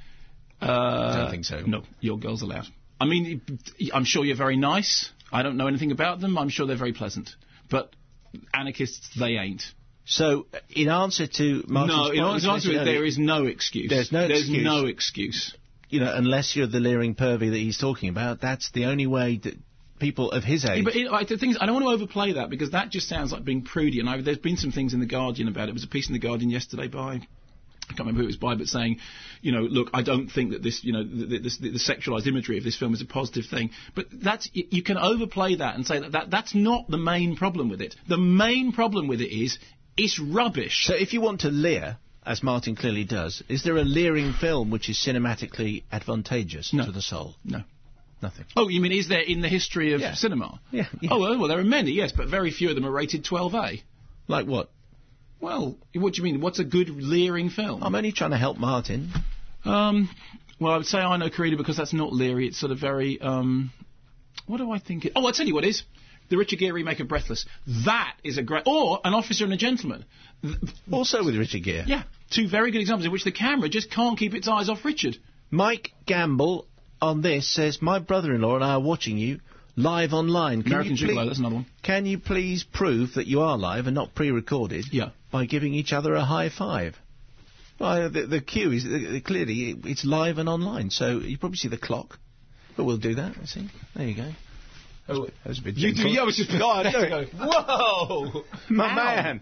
uh, I don't think so. No, you're Girls Aloud. I mean, I'm sure you're very nice. I don't know anything about them. I'm sure they're very pleasant, but anarchists they ain't. So, in answer to Martin's no, in point, answer to it, there is no excuse. There's no There's excuse. no excuse. You know, unless you're the leering pervy that he's talking about, that's the only way that people of his age. Yeah, but it, like, the thing is, I don't want to overplay that because that just sounds like being prudy. And I, there's been some things in the Guardian about it. There was a piece in the Guardian yesterday by. I can't remember who it was by, but saying, you know, look, I don't think that this, you know, the, the, the, the sexualised imagery of this film is a positive thing. But that's, you, you can overplay that and say that, that that's not the main problem with it. The main problem with it is, it's rubbish. So if you want to leer, as Martin clearly does, is there a leering film which is cinematically advantageous no. to the soul? No. Nothing. Oh, you mean, is there in the history of yeah. cinema? Yeah, yeah. Oh, well, well, there are many, yes, but very few of them are rated twelve A. Like what? Well, what do you mean? What's a good leering film? I'm only trying to help Martin. Um, well, I would say I Know Karina because that's not leery. It's sort of very, um, what do I think? It, oh, I'll tell you what it is. The Richard Gere remake of Breathless. That is a great... Or An Officer and a Gentleman. Also with Richard Gere. Yeah. Two very good examples in which the camera just can't keep its eyes off Richard. Mike Gamble on this says, my brother-in-law and I are watching you live online. Can American you Gigolo, please, that's another one. Can you please prove that you are live and not pre-recorded? Yeah. By giving each other a high five. Well, the, the cue is uh, clearly it's live and online, so you probably see the clock. But we'll do that. I see. There you go. Oh, that was a bit you do, yeah, I was just... God, no. Whoa! My Ow. man!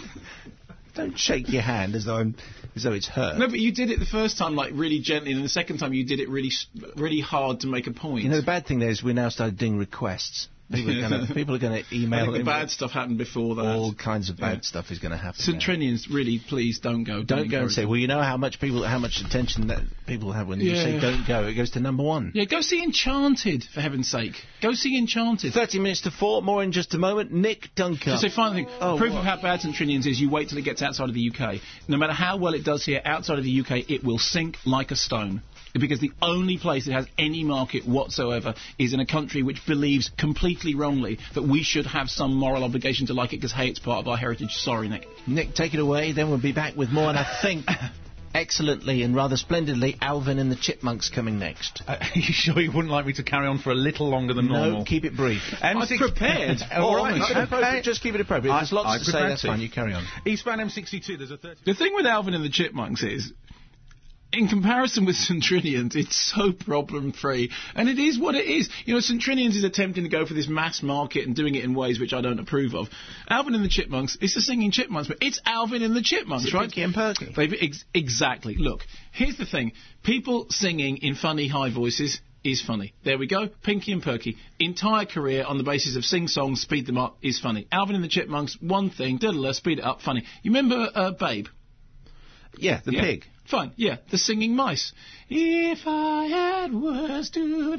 Don't shake your hand as though I'm, as though it's hurt. No, but you did it the first time, like, really gently, and the second time you did it really really hard to make a point. You know, the bad thing there is we now started doing requests. People are gonna, people are going to email. I think the in bad stuff happened before that. All kinds of bad yeah. stuff is going to happen. Saint Trinians, really, please don't go. Don't, don't go and say, well, you know how much people, how much attention that people have when yeah. you say don't go. It goes to number one. Yeah, go see Enchanted, for heaven's sake. Go see Enchanted. Thirty minutes to four. More in just a moment. Nick Duncan. Just a final thing. Oh, Proof what? of how bad Saint Trinians is, you wait till it gets outside of the U K. No matter how well it does here, outside of the U K, it will sink like a stone. Because the only place it has any market whatsoever is in a country which believes completely wrongly that we should have some moral obligation to like it because, hey, it's part of our heritage. Sorry, Nick. Nick, take it away. Then we'll be back with more. And I think, excellently and rather splendidly, Alvin and the Chipmunks coming next. Uh, are you sure you wouldn't like me to carry on for a little longer than normal? No, keep it brief. M six- I'm prepared. All right, right, keep it appropriate. okay. Just keep it appropriate. There's lots I, to I say. That's to. fine. You carry on. Eastbound M sixty-two. There's a thirty. The thing with Alvin and the Chipmunks is, in comparison with Saint Trinians, it's so problem-free, and it is what it is. You know, Saint Trinians is attempting to go for this mass market and doing it in ways which I don't approve of. Alvin and the Chipmunks, it's the singing chipmunks, but it's Alvin and the Chipmunks, it's right? Pinky and Perky. They've, ex- exactly. Look, here's the thing. People singing in funny high voices is funny. There we go. Pinky and Perky. Entire career on the basis of sing songs, speed them up, is funny. Alvin and the Chipmunks, one thing, diddle speed it up, funny. You remember uh, Babe? Yeah, the yeah. pig. Fine, yeah, the singing mice. If I had words to...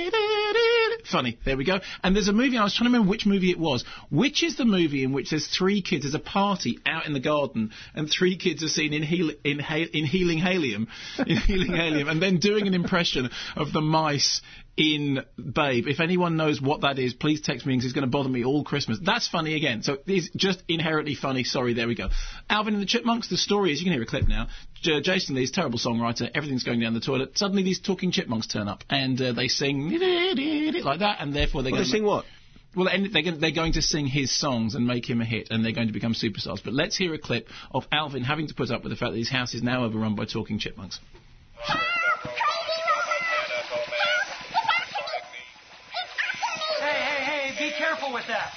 Funny, there we go. And there's a movie, I was trying to remember which movie it was. Which is the movie in which there's three kids, there's a party out in the garden, and three kids are seen inhale, inhale, inhaling helium, inhaling helium, and then doing an impression of the mice in Babe. If anyone knows what that is, please text me because it's going to bother me all Christmas. That's funny again. So it's just inherently funny. Sorry, there we go. Alvin and the Chipmunks, the story is, you can hear a clip now, J- Jason Lee's terrible songwriter, everything's going down the toilet. Suddenly these talking chipmunks turn up and uh, they sing like that, and therefore they're well, going to sing what? Well, they're going, they're going to sing his songs and make him a hit, and they're going to become superstars. But let's hear a clip of Alvin having to put up with the fact that his house is now overrun by talking chipmunks. Hey, hey, hey, be careful with that.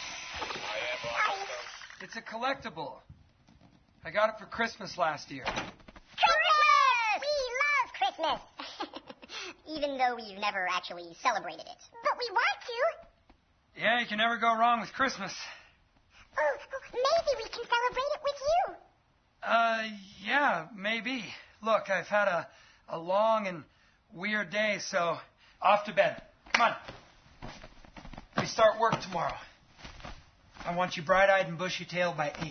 It's a collectible. I got it for Christmas last year. Christmas! We love Christmas. even though we've never actually celebrated it. But we want to. Yeah, you can never go wrong with Christmas. Oh, maybe we can celebrate it with you. Uh, yeah, maybe. Look, I've had a, a long and weird day, so off to bed. Come on. We start work tomorrow. I want you bright-eyed and bushy-tailed by eight.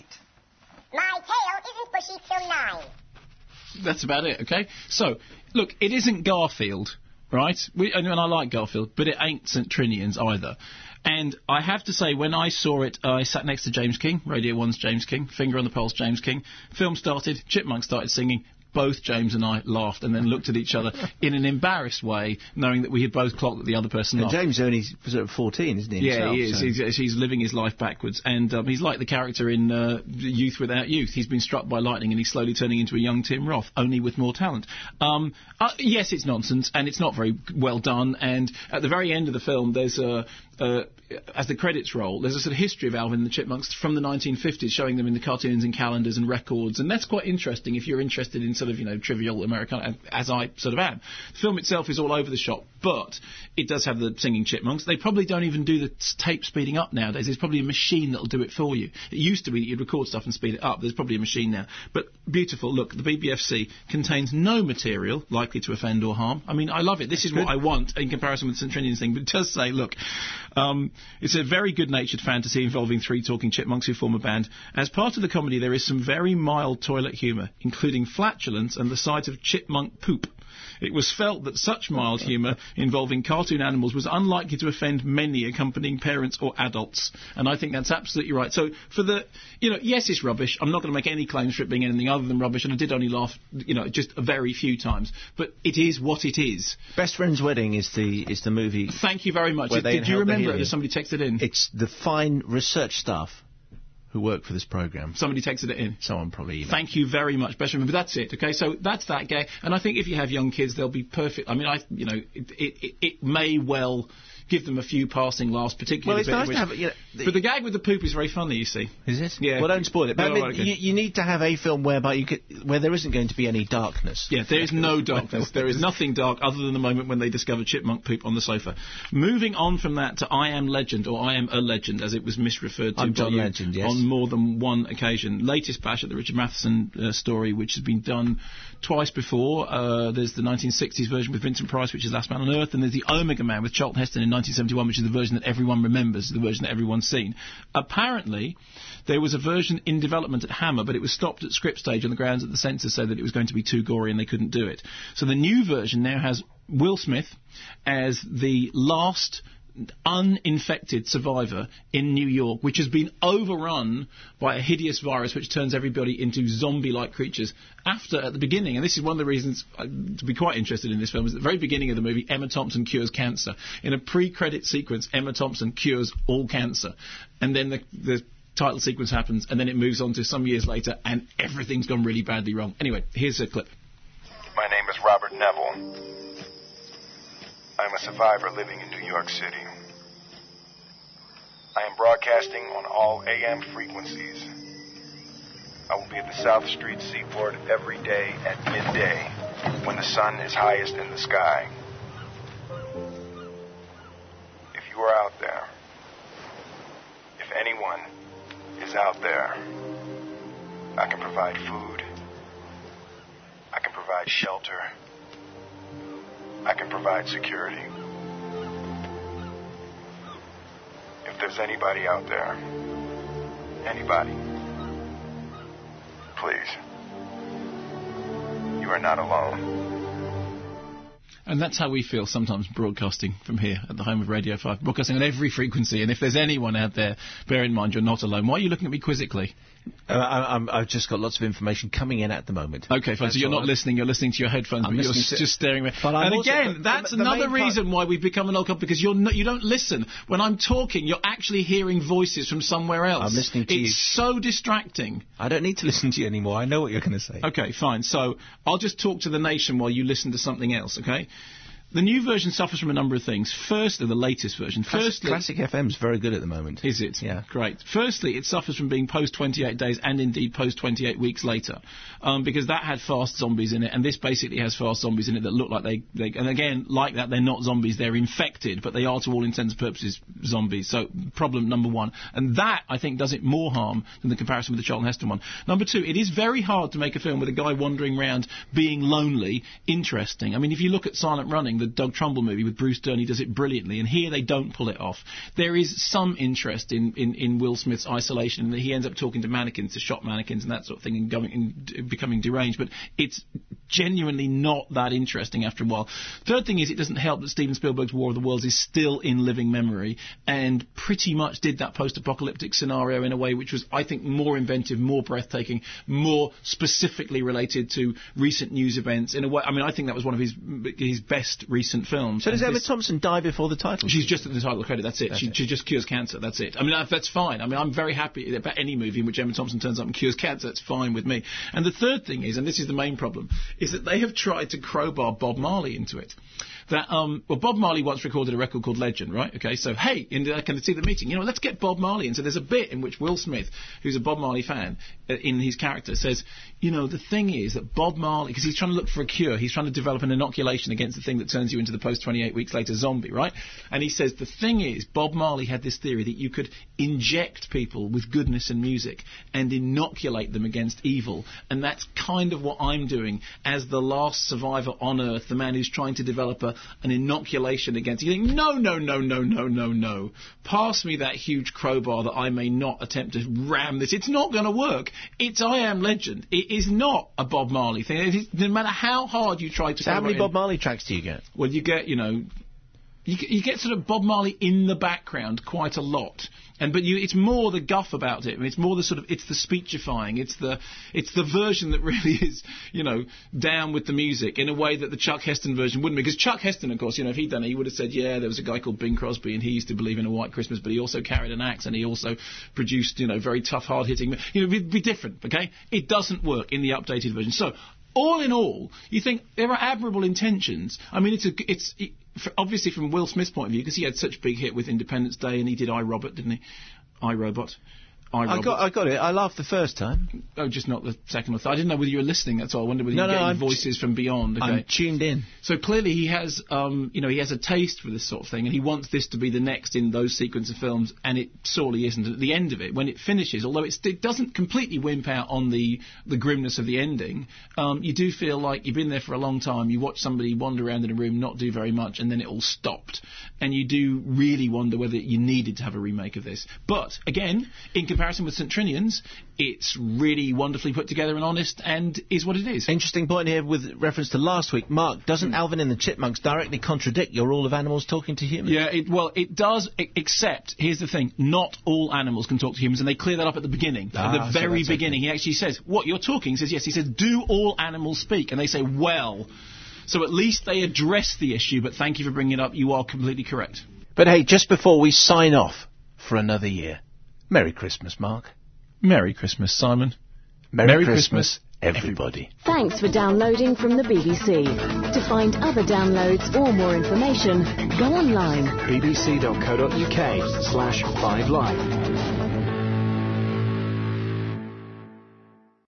My tail isn't bushy till nine. That's about it, okay? So, look, it isn't Garfield, right? We, and I like Garfield, but it ain't Saint Trinian's either. And I have to say, when I saw it, I sat next to James King, Radio one's James King, finger on the pulse, James King. Film started, Chipmunks started singing. Both James and I laughed and then looked at each other in an embarrassed way, knowing that we had both clocked that the other person and laughed. James only sort of fourteen, isn't he? Yeah, himself, he is. So. He's, he's living his life backwards, and um, he's like the character in uh, Youth Without Youth. He's been struck by lightning, and he's slowly turning into a young Tim Roth, only with more talent. Um, uh, yes, it's nonsense, and it's not very well done. And at the very end of the film, there's a uh, as the credits roll, there's a sort of history of Alvin and the Chipmunks from the nineteen fifties, showing them in the cartoons and calendars and records, and that's quite interesting if you're interested in sort of, you know, trivial Americana, as I sort of am. The film itself is all over the shop, but it does have the singing chipmunks. They probably don't even do the tape speeding up nowadays. There's probably a machine that'll do it for you. It used to be that you'd record stuff and speed it up. There's probably a machine now. But beautiful. Look, the B B F C contains no material likely to offend or harm. I mean, I love it. This is what I want in comparison with the Saint Trinian's thing. But it does say, look, um, it's a very good-natured fantasy involving three talking chipmunks who form a band. As part of the comedy, there is some very mild toilet humour, including flatulence and the sight of chipmunk poop. It was felt that such mild humour involving cartoon animals was unlikely to offend many accompanying parents or adults. And I think that's absolutely right. So for the, you know, yes, it's rubbish. I'm not going to make any claims for it being anything other than rubbish. And I did only laugh, you know, just a very few times. But it is what it is. Best Friend's Wedding is the is the movie. Thank you very much. Did, did you remember it? Or somebody texted in? It's the fine research staff who work for this programme. Somebody texted it in. Someone probably emailed. Thank you very much. Best remember, that's it, okay? So that's that gag. And I think if you have young kids, they'll be perfect. I mean, I, you know, it, it, it may well give them a few passing laughs, particularly... Well, it's nice which, to have... You know, the but the gag with the poop is very funny, you see. Is it? Yeah. Well, don't spoil it. But No, I mean, right, okay. you, you need to have a film whereby you could, where there isn't going to be any darkness. Yeah, there is no darkness. There is nothing dark other than the moment when they discover chipmunk poop on the sofa. Moving on from that to I Am Legend, or I Am a Legend, as it was misreferred to I'm by John you Legend, yes. on more than one occasion. Latest bash at the Richard Matheson uh, story, which has been done twice before. Uh, there's the nineteen sixties version with Vincent Price, which is Last Man on Earth, and there's the Omega Man with Charlton Heston in nineteen seventy-one, which is the version that everyone remembers, the version that everyone's seen. Apparently, there was a version in development at Hammer, but it was stopped at script stage on the grounds that the censors said that it was going to be too gory and they couldn't do it. So the new version now has Will Smith as the last uninfected survivor in New York, which has been overrun by a hideous virus which turns everybody into zombie-like creatures. After, at the beginning, and this is one of the reasons uh, to be quite interested in this film, is at the very beginning of the movie, Emma Thompson cures cancer. In a pre-credit sequence, Emma Thompson cures all cancer. And then the, the title sequence happens, and then it moves on to some years later, and everything's gone really badly wrong. Anyway, here's a clip. My name is Robert Neville. I'm a survivor living in New York City. I am broadcasting on all A M frequencies. I will be at the South Street Seaport every day at midday when the sun is highest in the sky. If you are out there, if anyone is out there, I can provide food. I can provide shelter. I can provide security. If there's anybody out there, anybody, please, you are not alone. And that's how we feel sometimes broadcasting from here at the home of Radio five, broadcasting on every frequency. And if there's anyone out there, bear in mind you're not alone. Why are you looking at me quizzically? Uh, I, I'm, I've just got lots of information coming in at the moment. Okay, fine. That's So you're not right. listening. You're listening to your headphones, I'm but you're listening to- just staring at me. But I'm And also- again, but that's the- the another main part- reason why we've become an old couple, because you're no, you don't listen. When I'm talking, you're actually hearing voices from somewhere else. I'm listening to it's you. It's so distracting. I don't need to listen to you anymore. I know what you're going to say. Okay, fine. So I'll just talk to the nation while you listen to something else, okay? The new version suffers from a number of things. Firstly, the latest version. Classic, Firstly, Classic F M's very good at the moment. Is it? Yeah. Great. Firstly, it suffers from being post twenty-eight days and indeed post twenty-eight weeks later, um, because that had fast zombies in it, and this basically has fast zombies in it that look like they, they... And again, like that, they're not zombies, they're infected, but they are to all intents and purposes zombies. So, problem number one. And that, I think, does it more harm than the comparison with the Charlton Heston one. Number two, it is very hard to make a film with a guy wandering around being lonely interesting. I mean, if you look at Silent Running, the Doug Trumbull movie with Bruce Dern, he does it brilliantly, and here they don't pull it off. There is some interest in, in, in Will Smith's isolation, and he ends up talking to mannequins, to shop mannequins and that sort of thing, and going and d- becoming deranged, but it's genuinely not that interesting after a while. Third thing is, it doesn't help that Steven Spielberg's War of the Worlds is still in living memory, and pretty much did that post-apocalyptic scenario in a way which was, I think, more inventive, more breathtaking, more specifically related to recent news events. In a way, I mean, I think that was one of his his best recent films. So does And Emma this- Thompson die before the title? She's just at the title credit, that's it. That's She, it. she just cures cancer, that's it. I mean, that- that's fine. I mean, I'm very happy about any movie in which Emma Thompson turns up and cures cancer, that's fine with me. And the third thing is, and this is the main problem, is that they have tried to crowbar Bob Marley into it. That, um, well, Bob Marley once recorded a record called Legend, right? Okay, so, hey, in uh, can I see the meeting? You know, let's get Bob Marley in. So there's a bit in which Will Smith, who's a Bob Marley fan, uh, in his character says, you know, the thing is that Bob Marley, because he's trying to look for a cure, he's trying to develop an inoculation against the thing that turns you into the post twenty-eight weeks later zombie, right? And he says, the thing is, Bob Marley had this theory that you could inject people with goodness and music and inoculate them against evil. And that's kind of what I'm doing as the last survivor on Earth, the man who's trying to develop a, an inoculation against... You think, no, no, no, no, no, no, no. Pass me that huge crowbar that I may not attempt to ram this. It's not going to work. It's I Am Legend. It is not a Bob Marley thing. It is, no matter how hard you try to... So how many in, Bob Marley tracks do you get? Well, you get, you know... You, get- you get sort of Bob Marley in the background quite a lot, and but you, it's more the guff about it. I mean, it's more the sort of it's the speechifying. It's the it's the version that really is, you know, down with the music in a way that the Chuck Heston version wouldn't be. Because Chuck Heston, of course, you know, if he'd done it, he would have said, yeah, there was a guy called Bing Crosby, and he used to believe in a white Christmas, but he also carried an axe, and he also produced, you know, very tough, hard-hitting. You know, it'd be different. Okay, it doesn't work in the updated version. So. All in all, you think there are admirable intentions. I mean, it's a, it's it, f obviously from Will Smith's point of view, because he had such a big hit with Independence Day, and he did iRobot, didn't he? iRobot. I got, I got it. I laughed the first time. Oh, just not the second or third. I didn't know whether you were listening. That's all. I wondered whether No, you were no, getting I'm voices from beyond. Okay. I'm tuned in. So clearly he has, um, you know, he has a taste for this sort of thing, and he wants this to be the next in those sequence of films, and it sorely isn't. At the end of it, when it finishes, although it's, it doesn't completely wimp out on the the grimness of the ending, um, you do feel like you've been there for a long time. You watch somebody wander around in a room, not do very much, and then it all stopped, and you do really wonder whether you needed to have a remake of this. But again, in comparison with Saint Trinian, it's really wonderfully put together and honest, and is what it is. Interesting point here with reference to last week. Mark, doesn't Alvin and the Chipmunks directly contradict your All of Animals talking to humans? Yeah, it, well, it does, I- except, here's the thing, not all animals can talk to humans, and they clear that up at the beginning. Ah, at the so very that's beginning, he actually says, what, you're talking? He says, yes. He says, do all animals speak? And they say, well. So at least they address the issue, but thank you for bringing it up. You are completely correct. But hey, just before we sign off for another year, Merry Christmas, Mark. Merry Christmas, Simon. Merry, Merry Christmas, Christmas, everybody. Thanks for downloading from the B B C. To find other downloads or more information, go online. bbc.co.uk slash 5live.